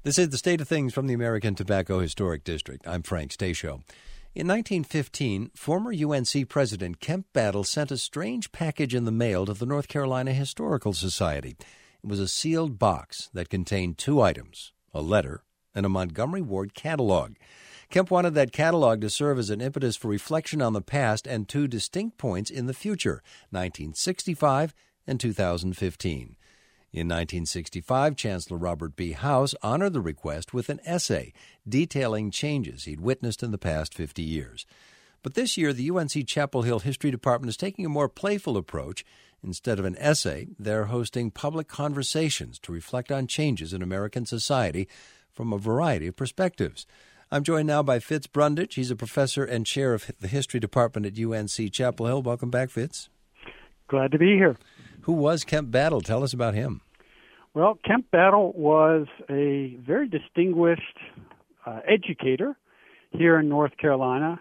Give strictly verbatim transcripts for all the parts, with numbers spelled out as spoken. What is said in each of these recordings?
This is the State of Things from the American Tobacco Historic District. I'm Frank Stasio. In nineteen fifteen, former U N C President Kemp Battle sent a strange package in the mail to the North Carolina Historical Society. It was a sealed box that contained two items, a letter and a Montgomery Ward catalog. Kemp wanted that catalog to serve as an impetus for reflection on the past and two distinct points in the future, nineteen sixty-five and two thousand fifteen. In nineteen sixty-five, Chancellor Robert B. House honored the request with an essay detailing changes he'd witnessed in the past fifty years. But this year, the U N C Chapel Hill History Department is taking a more playful approach. Instead of an essay, they're hosting public conversations to reflect on changes in American society from a variety of perspectives. I'm joined now by Fitz Brundage. He's a professor and chair of the History Department at U N C Chapel Hill. Welcome back, Fitz. Glad to be here. Who was Kemp Battle? Tell us about him. Well, Kemp Battle was a very distinguished uh, educator here in North Carolina.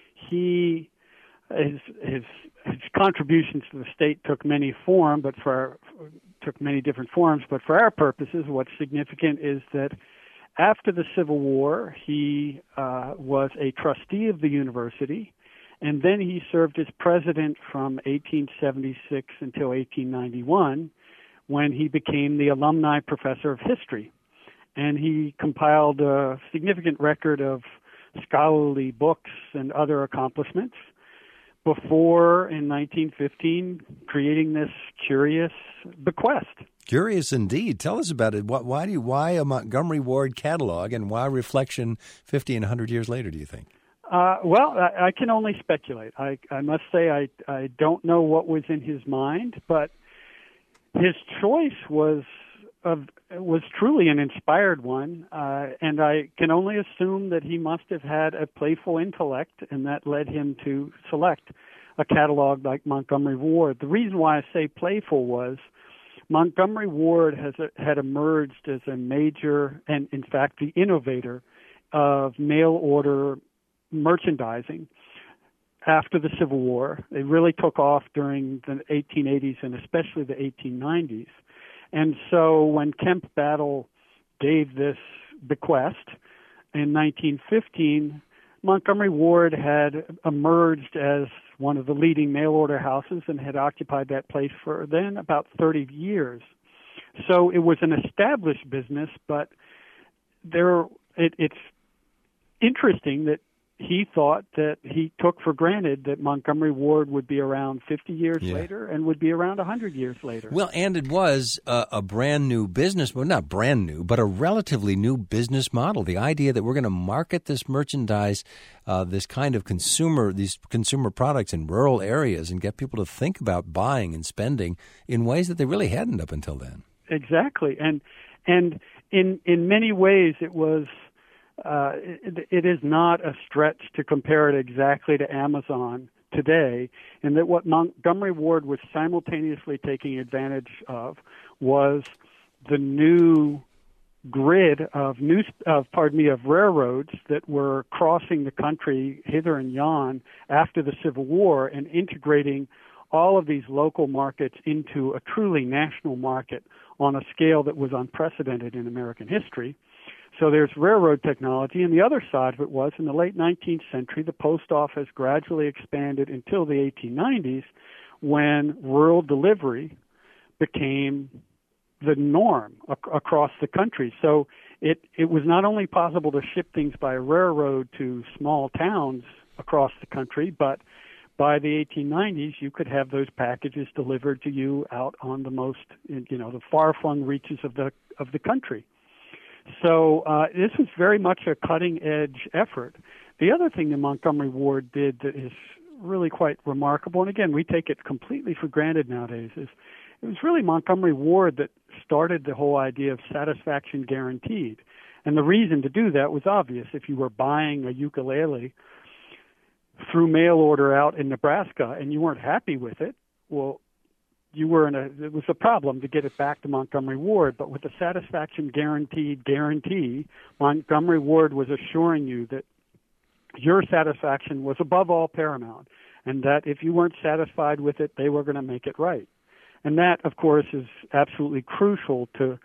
He his, his his contributions to the state took many form, but for our, took many different forms. But for our purposes, what's significant is that after the Civil War, he uh, was a trustee of the university, and then he served as president from eighteen seventy-six until eighteen ninety-one. When he became the alumni professor of history. And he compiled a significant record of scholarly books and other accomplishments before, in nineteen fifteen, creating this curious bequest. Curious indeed. Tell us about it. Why do you, why a Montgomery Ward catalog, and why reflection fifty and one hundred years later, do you think? Uh, well, I, I can only speculate. I, I must say I, I don't know what was in his mind, but his choice was of, was truly an inspired one, uh, and I can only assume that he must have had a playful intellect, and that led him to select a catalog like Montgomery Ward. The reason why I say playful was Montgomery Ward has a, had emerged as a major, and in fact the innovator, of mail-order merchandising. After the Civil War, they really took off during the eighteen eighties and especially the eighteen nineties. And so when Kemp Battle gave this bequest in nineteen fifteen, Montgomery Ward had emerged as one of the leading mail-order houses and had occupied that place for then about thirty years. So it was an established business, but there it, it's interesting that he thought that he took for granted that Montgomery Ward would be around fifty years yeah. later and would be around one hundred years later. Well, and it was a, a brand new business, well, not brand new, but a relatively new business model. The idea that we're going to market this merchandise, uh, this kind of consumer, these consumer products in rural areas and get people to think about buying and spending in ways that they really hadn't up until then. Exactly. And and in in many ways it was Uh, it, it is not a stretch to compare it exactly to Amazon today, in that what Montgomery Ward was simultaneously taking advantage of was the new grid of news, of pardon me, of railroads that were crossing the country hither and yon after the Civil War and integrating all of these local markets into a truly national market on a scale that was unprecedented in American history. So there's railroad technology, and the other side of it was in the late nineteenth century, the post office gradually expanded until the eighteen nineties when rural delivery became the norm ac- across the country. So it, it was not only possible to ship things by railroad to small towns across the country, but by the eighteen nineties, you could have those packages delivered to you out on the most, you know, the far-flung reaches of the of the country. So uh, this was very much a cutting-edge effort. The other thing that Montgomery Ward did that is really quite remarkable, and again, we take it completely for granted nowadays, is it was really Montgomery Ward that started the whole idea of satisfaction guaranteed. And the reason to do that was obvious. If you were buying a ukulele through mail order out in Nebraska and you weren't happy with it, well, you were in a, it was a problem to get it back to Montgomery Ward, but with the satisfaction guaranteed guarantee, Montgomery Ward was assuring you that your satisfaction was above all paramount, and that if you weren't satisfied with it, they were going to make it right. And that, of course, is absolutely crucial to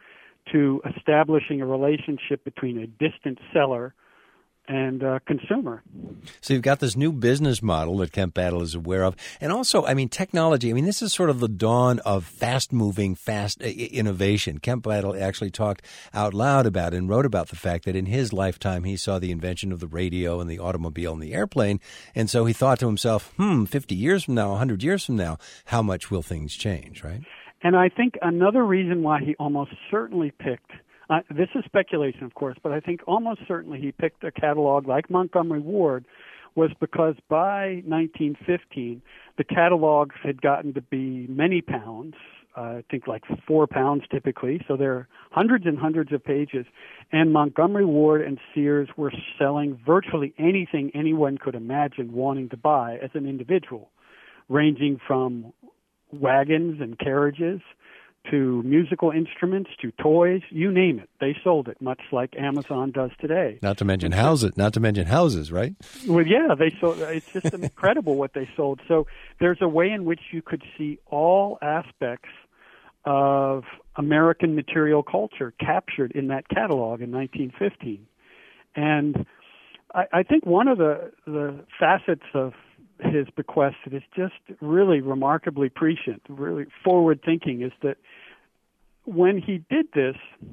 to establishing a relationship between a distant seller and uh, consumer. So you've got this new business model that Kemp Battle is aware of. And also, I mean, technology. I mean, this is sort of the dawn of fast-moving, fast innovation. Kemp Battle actually talked out loud about and wrote about the fact that in his lifetime he saw the invention of the radio and the automobile and the airplane. And so he thought to himself, hmm, fifty years from now, one hundred years from now, how much will things change, right? And I think another reason why he almost certainly picked Uh, this is speculation, of course, but I think almost certainly he picked a catalog like Montgomery Ward was because by nineteen fifteen, the catalogs had gotten to be many pounds, uh, I think like four pounds typically, so there are hundreds and hundreds of pages, and Montgomery Ward and Sears were selling virtually anything anyone could imagine wanting to buy as an individual, ranging from wagons and carriages to musical instruments, to toys, you name it. They sold it, much like Amazon does today. Not to mention houses, not to mention houses, right? Well, yeah, they sold. It's just incredible what they sold. So there's a way in which you could see all aspects of American material culture captured in that catalog in nineteen fifteen. And I, I think one of the, the facets of his bequest that is just really remarkably prescient, really forward-thinking, is that when he did this,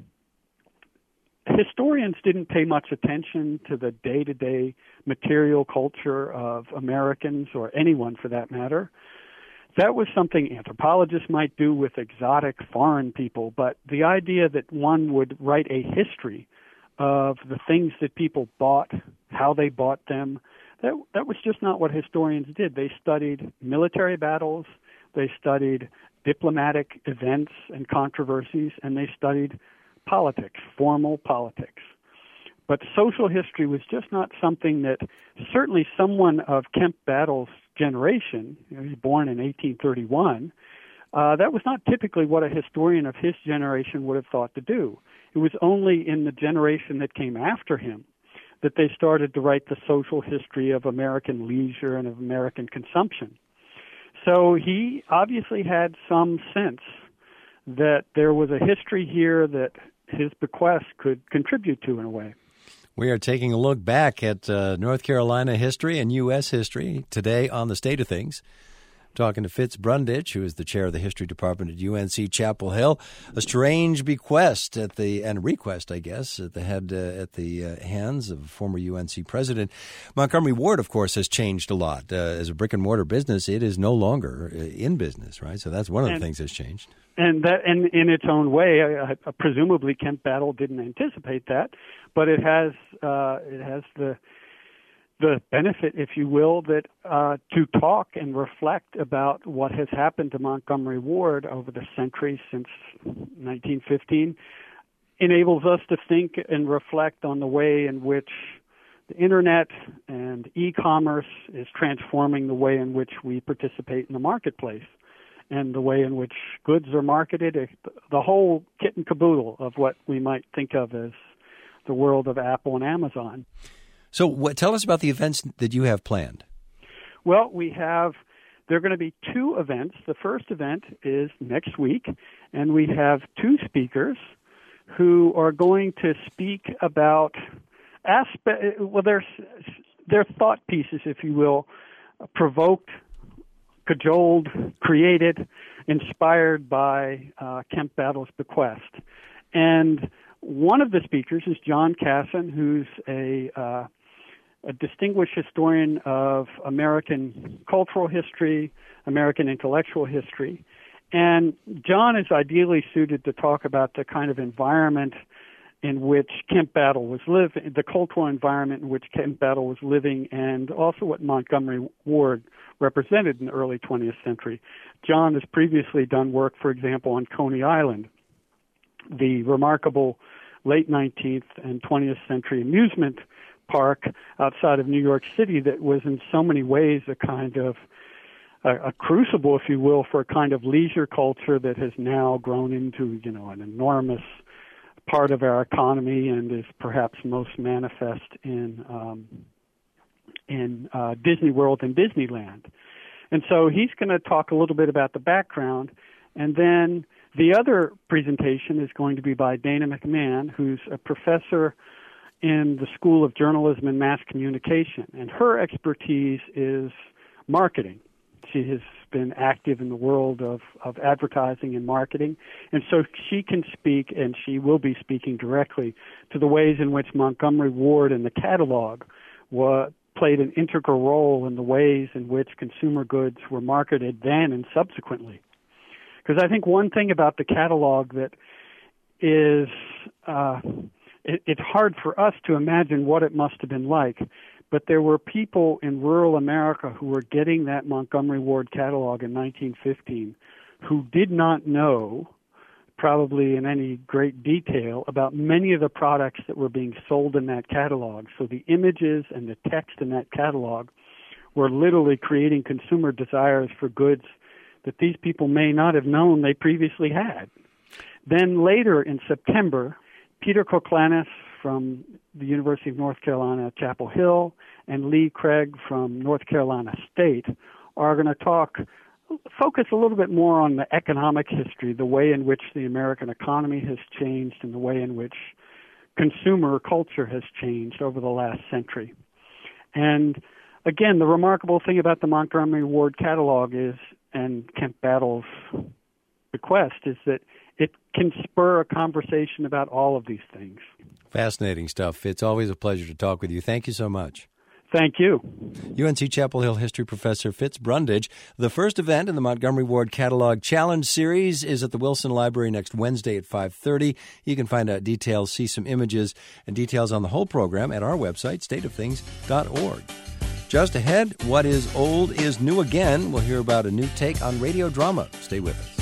historians didn't pay much attention to the day-to-day material culture of Americans, or anyone for that matter. That was something anthropologists might do with exotic foreign people, but the idea that one would write a history of the things that people bought, how they bought them, That, that was just not what historians did. They studied military battles, they studied diplomatic events and controversies, and they studied politics, formal politics. But social history was just not something that certainly someone of Kemp Battle's generation, you know, he was born in eighteen thirty-one, uh, that was not typically what a historian of his generation would have thought to do. It was only in the generation that came after him that they started to write the social history of American leisure and of American consumption. So he obviously had some sense that there was a history here that his bequest could contribute to in a way. We are taking a look back at uh, North Carolina history and U S history today on The State of Things. Talking to Fitz Brundage, who is the chair of the history department at U N C Chapel Hill. A strange bequest at the and request, I guess, at the head uh, at the uh, hands of former U N C president Montgomery Ward. Of course, has changed a lot uh, as a brick and mortar business. It is no longer in business, right? So that's one of the and, things that's changed. And that, and in its own way, uh, presumably Kemp Battle didn't anticipate that, but it has uh, it has the. the benefit, if you will, that uh, to talk and reflect about what has happened to Montgomery Ward over the century since nineteen fifteen enables us to think and reflect on the way in which the Internet and e-commerce is transforming the way in which we participate in the marketplace and the way in which goods are marketed, the whole kit and caboodle of what we might think of as the world of Apple and Amazon. So what, tell us about the events that you have planned. Well, we have, there are going to be two events. The first event is next week, and we have two speakers who are going to speak about aspect, well, they're, they're thought pieces, if you will, provoked, cajoled, created, inspired by uh, Kemp Battle's bequest. And one of the speakers is John Kasson, who's a uh, a distinguished historian of American cultural history, American intellectual history. And John is ideally suited to talk about the kind of environment in which Kemp Battle was living, the cultural environment in which Kemp Battle was living, and also what Montgomery Ward represented in the early twentieth century. John has previously done work, for example, on Coney Island, the remarkable late nineteenth and twentieth century amusement park outside of New York City that was in so many ways a kind of a, a crucible, if you will, for a kind of leisure culture that has now grown into, you know, an enormous part of our economy and is perhaps most manifest in um, in uh, Disney World and Disneyland. And so he's going to talk a little bit about the background, and then The other presentation is going to be by Dana McMahon, who's a professor in the School of Journalism and Mass Communication, and her expertise is marketing. She has been active in the world of, of advertising and marketing, and so she can speak, and she will be speaking directly to the ways in which Montgomery Ward and the catalog were, played an integral role in the ways in which consumer goods were marketed then and subsequently. Because I think one thing about the catalog that is, uh, it, it's hard for us to imagine what it must have been like, but there were people in rural America who were getting that Montgomery Ward catalog in nineteen fifteen who did not know, probably in any great detail, about many of the products that were being sold in that catalog. So the images and the text in that catalog were literally creating consumer desires for goods that these people may not have known they previously had. Then later in September, Peter Koklanis from the University of North Carolina, Chapel Hill, and Lee Craig from North Carolina State are going to talk, focus a little bit more on the economic history, the way in which the American economy has changed and the way in which consumer culture has changed over the last century. And again, the remarkable thing about the Montgomery Ward catalog is, and Kemp Battle's bequest, is that it can spur a conversation about all of these things. Fascinating stuff. It's always a pleasure to talk with you. Thank you so much. Thank you. U N C Chapel Hill history professor Fitz Brundage. The first event in the Montgomery Ward Catalog Challenge Series is at the Wilson Library next Wednesday at five thirty. You can find out details, see some images, and details on the whole program at our website, state of things dot org. Just ahead, what is old is new again. We'll hear about a new take on radio drama. Stay with us.